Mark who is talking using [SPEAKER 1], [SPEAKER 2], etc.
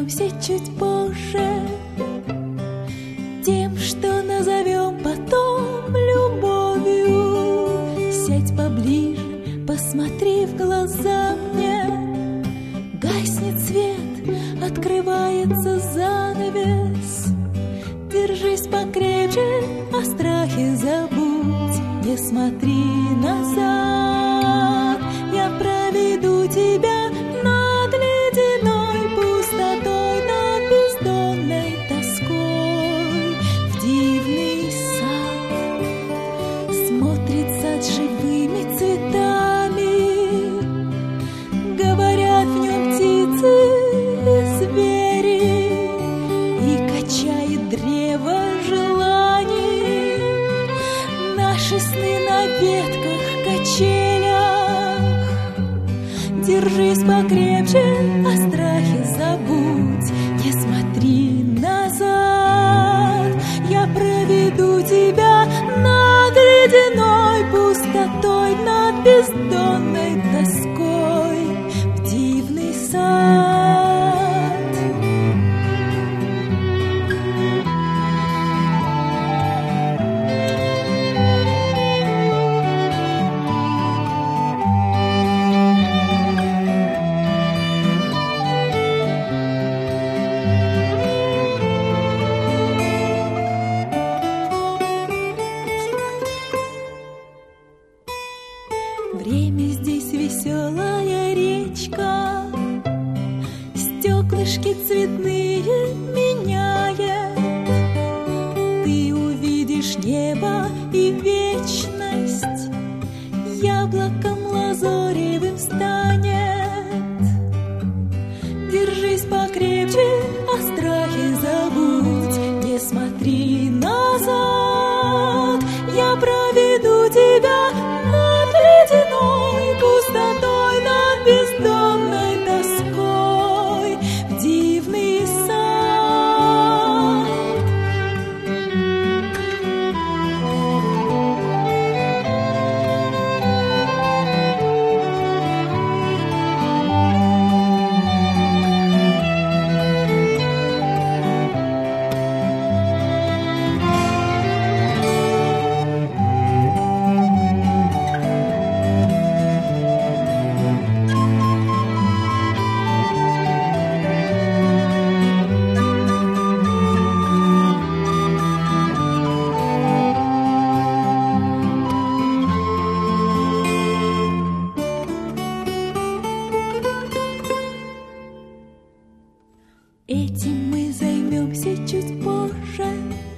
[SPEAKER 1] займемся чуть позже тем, что назовем потом любовью. Сядь поближе, посмотри в глаза мне. Гаснет свет, открывается занавес. Держись покрепче, о страхе забудь. Не смотри назад, я проведу тебя над ледяной пустотой, над бездонной тоской. В дивный сад смотрит сад живыми цветами. Говорят в нем птицы и звери, и качает древо желаний. Наши сны на ветках, качелях. Держись покрепче, о страхе забудь. Не смотри назад, я проведу тебя над ледяной пустотой, над бездонной тоской. В дивный сад. Время здесь веселая речка, стеклышки цветные меняет. Ты увидишь небо и вечность, яблоком лазоревым станет. Держись покрепче, о страхе забудь. Не смотри назад, я проведу тебя над ледяной пустотой, над бездонной тоской. В дивный сад. Этим мы займемся чуть позже